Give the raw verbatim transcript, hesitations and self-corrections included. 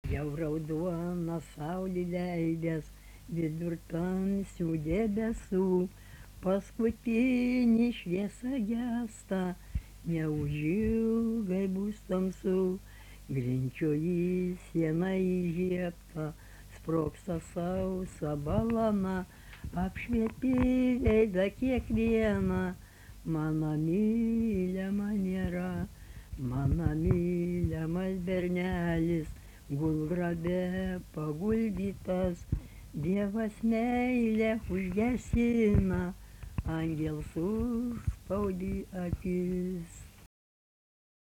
Jau raudona saulė leidės vidur tamsių debesų, paskutinį šviesą gęsta, neužilgai bus tamsu. Grinčioji siena įžiebta, sprogsta sausa balana, apšvieti veidą kiekvieną, mano mylima nėra. Mano mylimas bernelis, gulgrabe paguldytas, Dievas meilę užgesina, angels užspaudė akis.